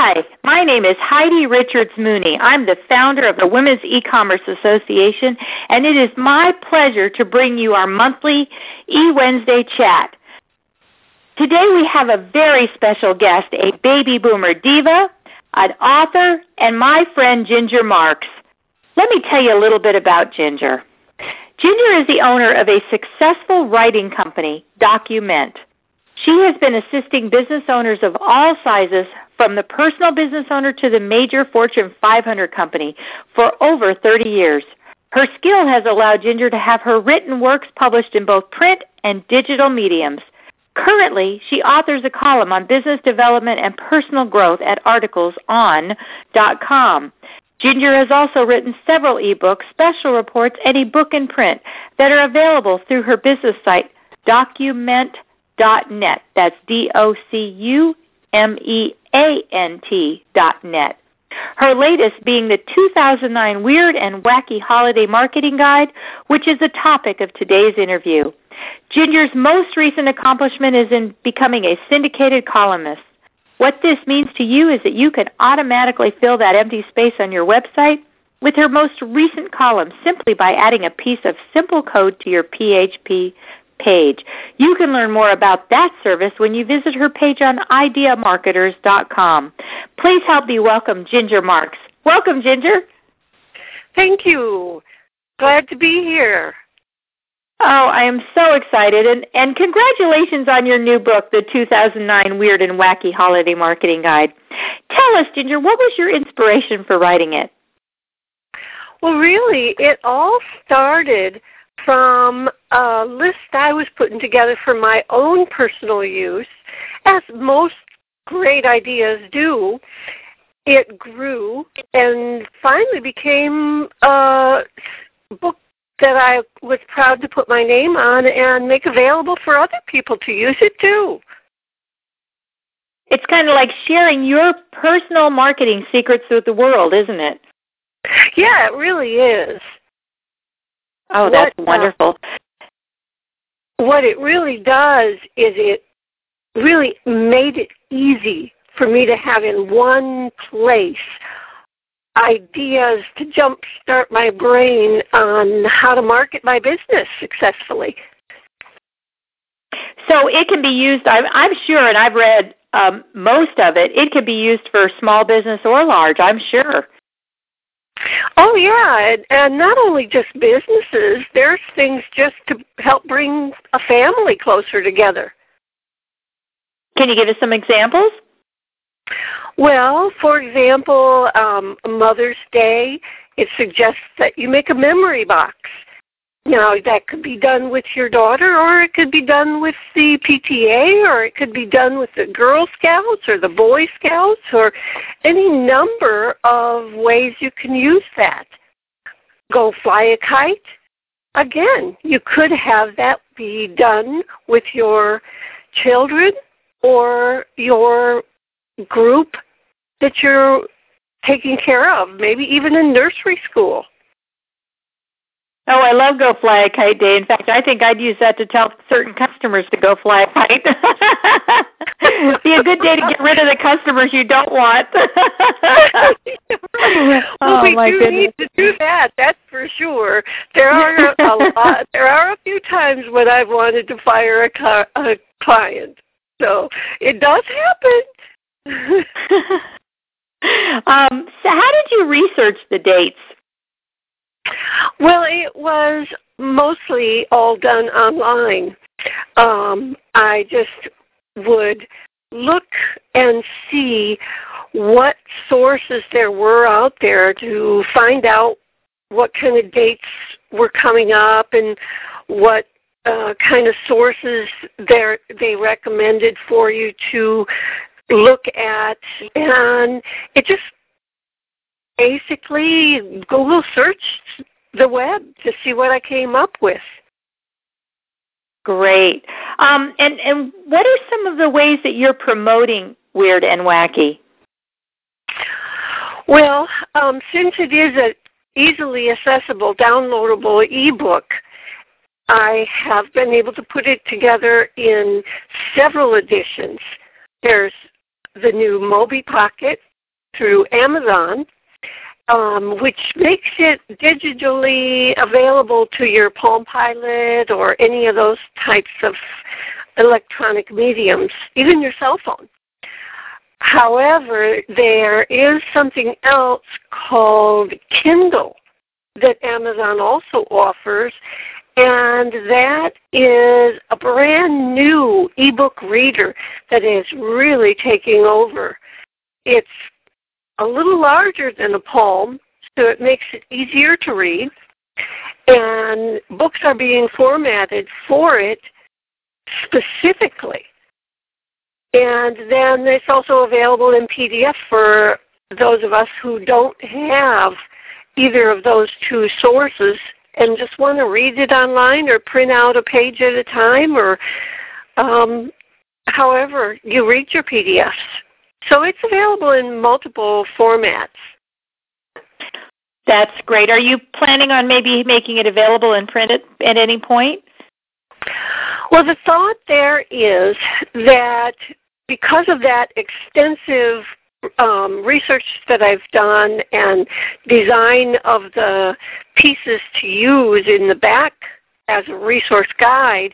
Hi, my name is Heidi Richards Mooney. I'm the founder of the Women's E-Commerce Association, and it is my pleasure to bring you our monthly E-Wednesday chat. Today we have a very special guest, a baby boomer diva, an author, and my friend Ginger Marks. Let me tell you a little bit about Ginger. Ginger is the owner of a successful writing company, Document. She has been assisting business owners of all sizes, from the personal business owner to the major Fortune 500 company, for over 30 years. Her skill has allowed Ginger to have her written works published in both print and digital mediums. Currently, she authors a column on business development and personal growth at articleson.com. Ginger has also written several ebooks, special reports, and a book in print that are available through her business site, Document.net. That's DOCUMEANT.net. Her latest being the 2009 Weird and Wacky Holiday Marketing Guide, which is the topic of today's interview. Ginger's most recent accomplishment is in becoming a syndicated columnist. What this means to you is that you can automatically fill that empty space on your website with her most recent column simply by adding a piece of simple code to your PHP page. You can learn more about that service when you visit her page on ideamarketers.com. Please help me welcome Ginger Marks. Welcome, Ginger. Thank you. Glad to be here. Oh, I am so excited, and congratulations on your new book, the 2009 Weird and Wacky Holiday Marketing Guide. Tell us, Ginger, what was your inspiration for writing it? Well, really, it all started from a list I was putting together for my own personal use. As most great ideas do, it grew and finally became a book that I was proud to put my name on and make available for other people to use it too. It's kind of like sharing your personal marketing secrets with the world, isn't it? Yeah, it really is. Oh, that's wonderful. What it really does is it really made it easy for me to have in one place ideas to jumpstart my brain on how to market my business successfully. So it can be used, I'm sure, and I've read most of it, it can be used for small business or large, I'm sure. Oh, yeah, and not only just businesses, there's things just to help bring a family closer together. Can you give us some examples? Well, for example, Mother's Day, it suggests that you make a memory box. Now, that could be done with your daughter, or it could be done with the PTA, or it could be done with the Girl Scouts or the Boy Scouts, or any number of ways you can use that. Go fly a kite. Again, you could have that be done with your children or your group that you're taking care of, maybe even in nursery school. Oh, I love Go Fly a Kite Day. In fact, I think I'd use that to tell certain customers to go fly a kite. Be a good day to get rid of the customers you don't want. Well, we do need to do that. That's for sure. There are a few times when I've wanted to fire a client, so it does happen. So, how did you research the dates? Well, it was mostly all done online. I just would look and see what sources there were out there to find out what kind of dates were coming up and what kind of sources they recommended for you to look at. And it just basically Google searched the web to see what I came up with. Great. And what are some of the ways that you're promoting Weird and Wacky? Well, since it is an easily accessible, downloadable ebook, I have been able to put it together in several editions. There's the new Moby Pocket, through Amazon, which makes it digitally available to your Palm Pilot or any of those types of electronic mediums, even your cell phone. However, there is something else called Kindle that Amazon also offers, and that is a brand new ebook reader that is really taking over. It's a little larger than a Palm, so it makes it easier to read, and books are being formatted for it specifically. And then it's also available in PDF for those of us who don't have either of those two sources and just want to read it online or print out a page at a time, or however you read your PDFs. So it's available in multiple formats. That's great. Are you planning on maybe making it available in print at any point? Well, the thought there is that because of that extensive research that I've done and design of the pieces to use in the back as a resource guide,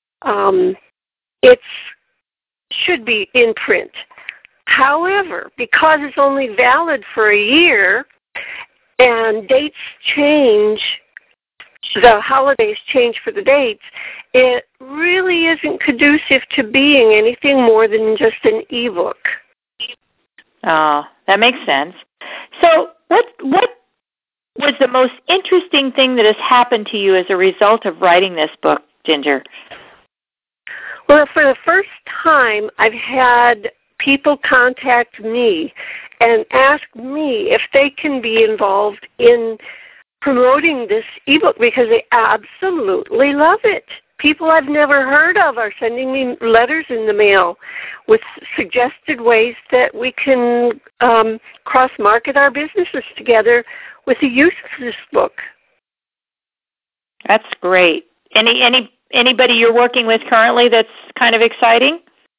it should be in print. However, because it's only valid for a year and dates change, the holidays change for the dates, it really isn't conducive to being anything more than just an ebook. Oh, that makes sense. So what was the most interesting thing that has happened to you as a result of writing this book, Ginger? Well, for the first time, I've had people contact me and ask me if they can be involved in promoting this ebook because they absolutely love it. People I've never heard of are sending me letters in the mail with suggested ways that we can cross-market our businesses together with the use of this book. That's great. Anybody you're working with currently that's kind of exciting?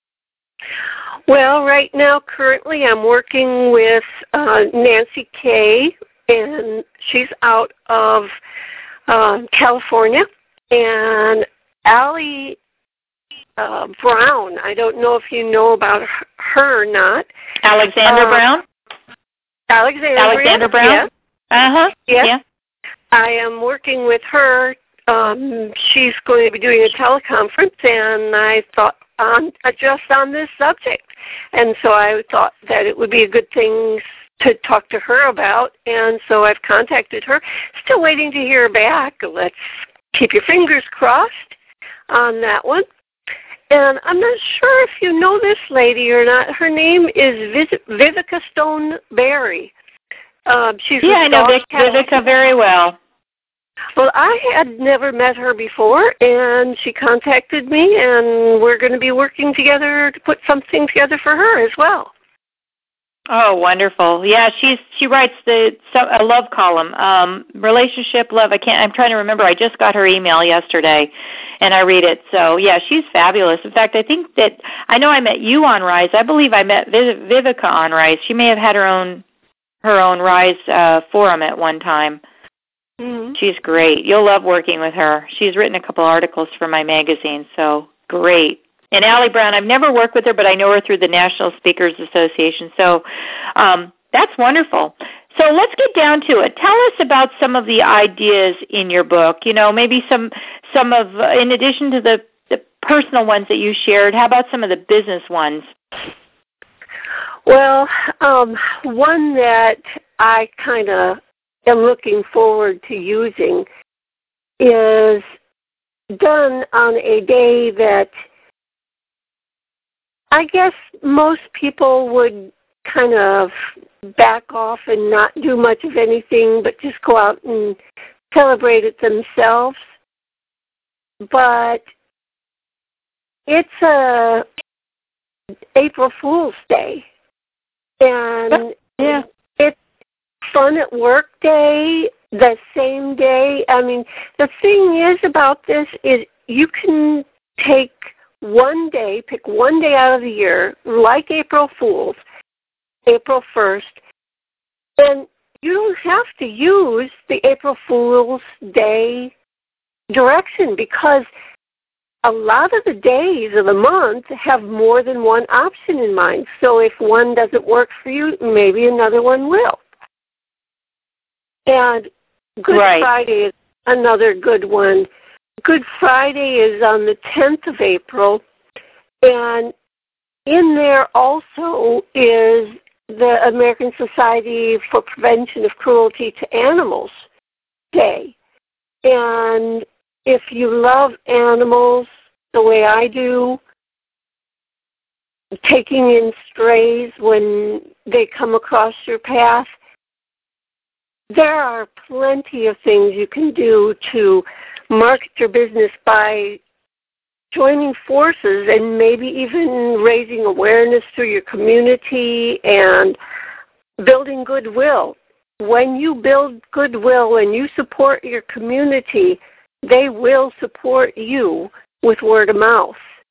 Well, right now, currently, I'm working with Nancy Kay, and she's out of California, and Allie Brown. I don't know if you know about her or not. Alexander Brown? Alexander Brown? Yeah. Yeah. I am working with her. She's going to be doing a teleconference, and I thought just on this subject. And so I thought that it would be a good thing to talk to her about, and so I've contacted her. Still waiting to hear back. Let's keep your fingers crossed on that one. And I'm not sure if you know this lady or not. Her name is Vivica Stone Berry. I know Vivica very well. Well, I had never met her before, and she contacted me, and we're going to be working together to put something together for her as well. Oh, wonderful! Yeah, she writes a love column, relationship love. I'm trying to remember. I just got her email yesterday, and I read it. So yeah, she's fabulous. In fact, I think that I know I met you on Rise. I believe I met Vivica on Rise. She may have had her own Rise forum at one time. Mm-hmm. She's great. You'll love working with her. She's written a couple articles for my magazine, so great. And Allie Brown, I've never worked with her, but I know her through the National Speakers Association. So that's wonderful. So let's get down to it. Tell us about some of the ideas in your book. You know, maybe some of, in addition to the personal ones that you shared, how about some of the business ones? Well, one that I kind of am looking forward to using is done on a day that I guess most people would kind of back off and not do much of anything but just go out and celebrate it themselves. But it's a April Fool's Day, and it's fun at work day, the same day. I mean, the thing is about this is you can take one day, pick one day out of the year, like April Fool's, April 1st, And you don't have to use the April Fool's Day direction, because a lot of the days of the month have more than one option in mind. So if one doesn't work for you, maybe another one will. And Good Friday is another good one. Good Friday is on the 10th of April, and in there also is the American Society for Prevention of Cruelty to Animals Day. And if you love animals the way I do, taking in strays when they come across your path, there are plenty of things you can do to market your business by joining forces and maybe even raising awareness through your community and building goodwill. When you build goodwill and you support your community, they will support you with word of mouth.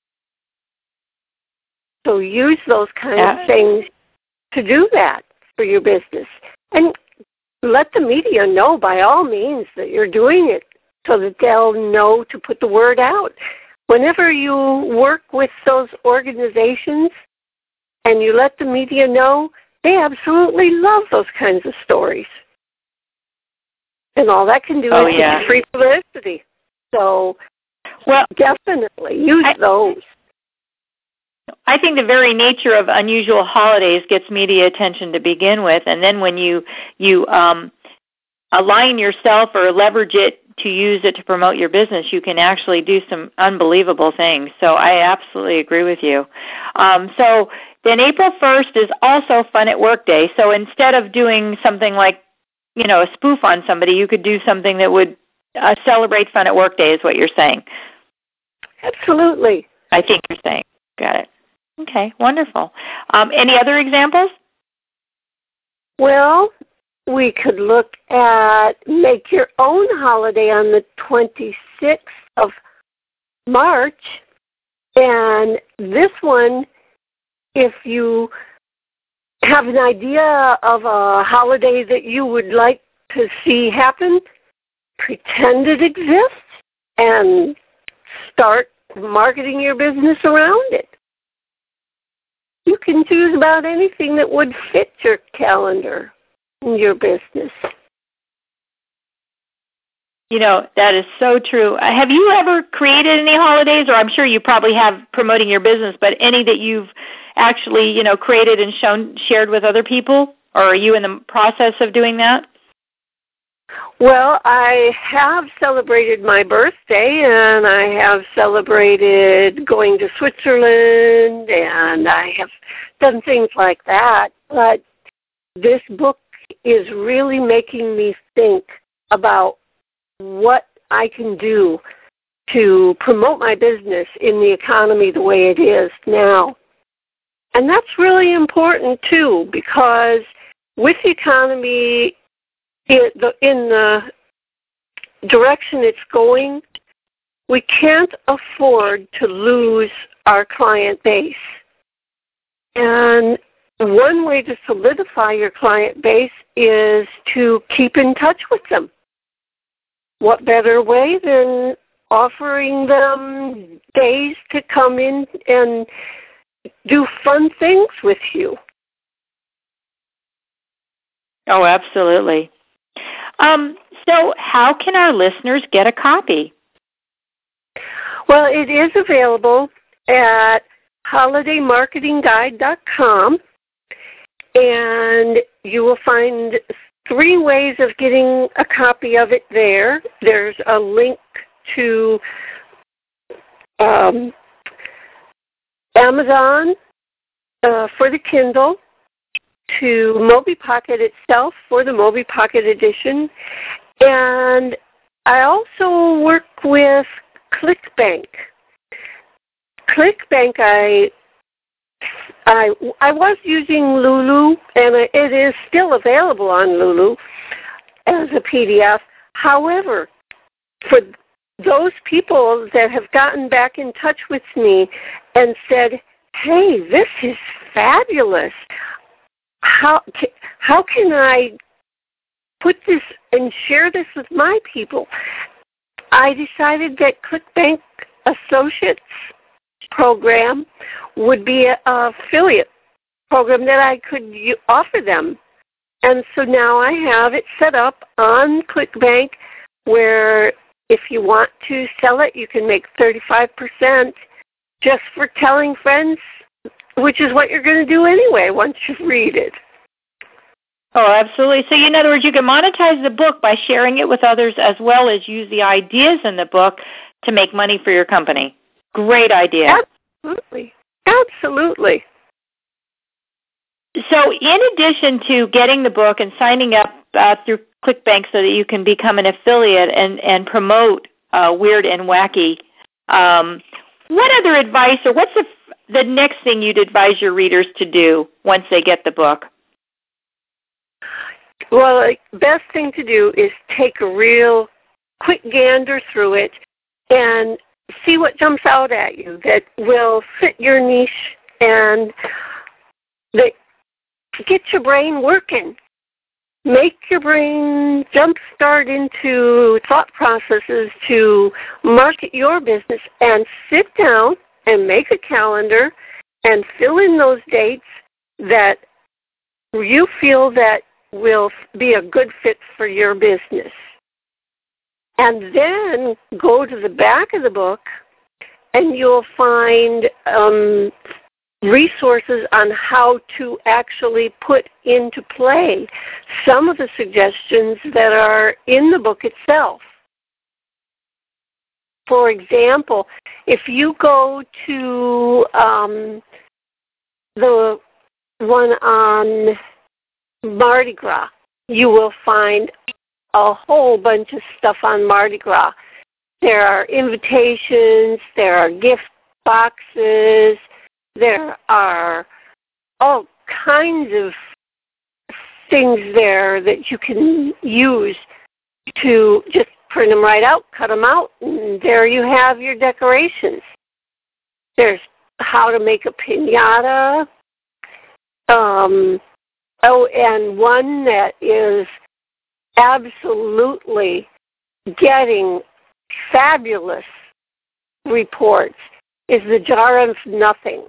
So use those kinds of things to do that for your business. And let the media know by all means that you're doing it so that they'll know to put the word out. Whenever you work with those organizations and you let the media know, they absolutely love those kinds of stories. And all that can do is give you free publicity. So definitely use those. I think the very nature of unusual holidays gets media attention to begin with, and then when you align yourself or leverage it to use it to promote your business, you can actually do some unbelievable things. So I absolutely agree with you. So then April 1st is also Fun at Work Day. So instead of doing something like, a spoof on somebody, you could do something that would celebrate Fun at Work Day is what you're saying. Absolutely. I think you're saying. Got it. Okay, wonderful. Any other examples? Well, we could look at make your own holiday on the 26th of March. And this one, if you have an idea of a holiday that you would like to see happen, pretend it exists and start marketing your business around it. You can choose about anything that would fit your calendar and your business. That is so true. Have you ever created any holidays, or I'm sure you probably have promoting your business, but any that you've actually, created and shared with other people? Or are you in the process of doing that? Well, I have celebrated my birthday, and I have celebrated going to Switzerland, and I have done things like that. But this book is really making me think about what I can do to promote my business in the economy the way it is now. And that's really important, too, because with the economy in the direction it's going, we can't afford to lose our client base. And one way to solidify your client base is to keep in touch with them. What better way than offering them days to come in and do fun things with you? Oh, absolutely. So how can our listeners get a copy? Well, it is available at holidaymarketingguide.com, and you will find 3 ways of getting a copy of it there. There's a link to Amazon for the Kindle, to Moby Pocket itself for the Moby Pocket edition, and I also work with ClickBank. ClickBank, I was using Lulu, and it is still available on Lulu as a PDF. However, for those people that have gotten back in touch with me and said, hey, this is fabulous. How how can I put this and share this with my people? I decided that ClickBank Associates program would be an affiliate program that I could offer them. And so now I have it set up on ClickBank where if you want to sell it, you can make 35% just for telling friends, which is what you're going to do anyway once you read it. Oh, absolutely. So, in other words, you can monetize the book by sharing it with others as well as use the ideas in the book to make money for your company. Great idea. Absolutely. Absolutely. So, in addition to getting the book and signing up through ClickBank so that you can become an affiliate and promote Weird and Wacky, what other advice or what's the next thing you'd advise your readers to do once they get the book? Well, the best thing to do is take a real quick gander through it and see what jumps out at you that will fit your niche and that get your brain working. Make your brain jumpstart into thought processes to market your business and sit down and make a calendar and fill in those dates that you feel that will be a good fit for your business. And then go to the back of the book and you'll find resources on how to actually put into play some of the suggestions that are in the book itself. For example, if you go to the one on Mardi Gras, you will find a whole bunch of stuff on Mardi Gras. There are invitations, there are gift boxes, there are all kinds of things there that you can use to just print them right out, cut them out, and there you have your decorations. There's how to make a piñata. And one that is absolutely getting fabulous reports is the Jar of Nothing.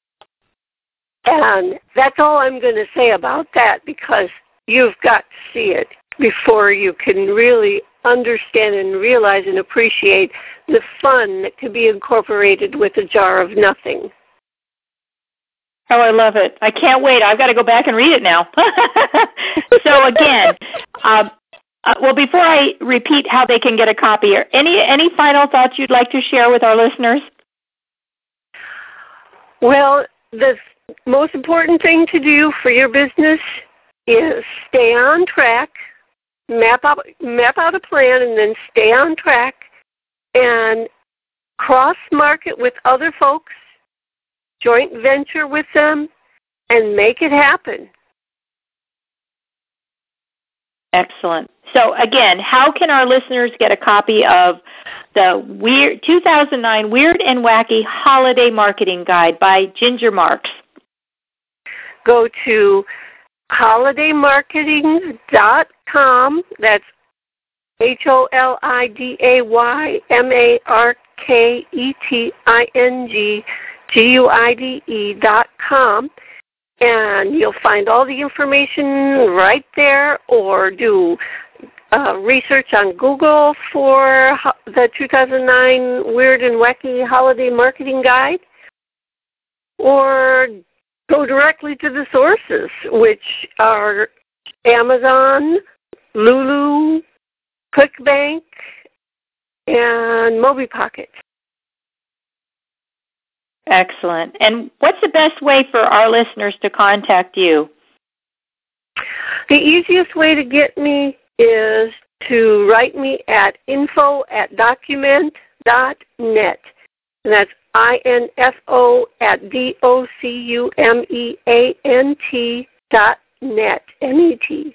And that's all I'm going to say about that because you've got to see it before you can really understand and realize and appreciate the fun that can be incorporated with a Jar of Nothing. Oh, I love it. I can't wait. I've got to go back and read it now. So again, well, before I repeat how they can get a copy, any final thoughts you'd like to share with our listeners? Well, the most important thing to do for your business is stay on track, map out a plan, and then stay on track and cross-market with other folks, joint venture with them, and make it happen. Excellent. So again, how can our listeners get a copy of the 2009 Weird and Wacky Holiday Marketing Guide by Ginger Marks? Go to holidaymarketing.com. That's holidaymarketingguide.com. And you'll find all the information right there, or do research on Google for the 2009 Weird and Wacky Holiday Marketing Guide, or go directly to the sources, which are Amazon, Lulu, ClickBank, and MobiPocket. Excellent. And what's the best way for our listeners to contact you? The easiest way to get me is to write me at info@document.net. And that's info@document.net, N-E-T.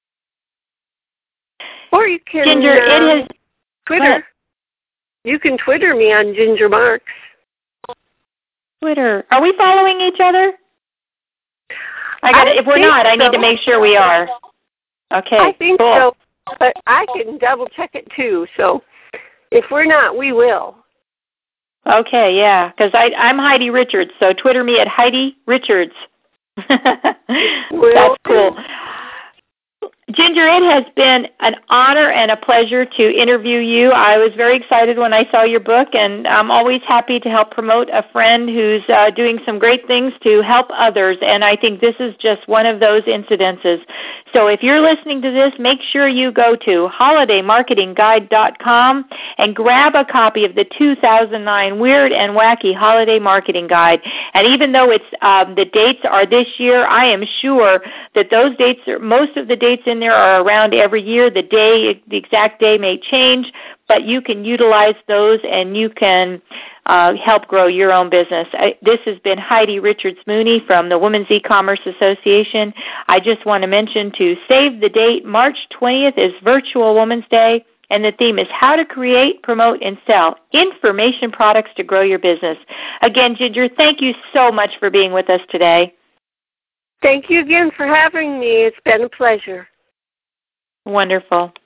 Or you can Ginger, Twitter. You can Twitter me on Ginger Marks. Twitter. Are we following each other? If we're not, I need to make sure we are. Okay. I think cool. so, but I can double check it too. So if we're not, we will. Okay, yeah, because I'm Heidi Richards, so Twitter me at Heidi Richards. That's cool. Ginger, it has been an honor and a pleasure to interview you. I was very excited when I saw your book, and I'm always happy to help promote a friend who's doing some great things to help others, and I think this is just one of those incidences. So if you're listening to this, make sure you go to holidaymarketingguide.com and grab a copy of the 2009 Weird and Wacky Holiday Marketing Guide. And even though it's the dates are this year, I am sure that those dates, most of the dates in there are around every year. The exact day may change, but you can utilize those and you can help grow your own business. This has been Heidi Richards Mooney from the Women's E-Commerce Association. I just want to mention to save the date, March 20th is Virtual Women's Day, and the theme is how to create, promote, and sell information products to grow your business. Again, Ginger, thank you so much for being with us today. Thank you again for having me. It's been a pleasure. Wonderful.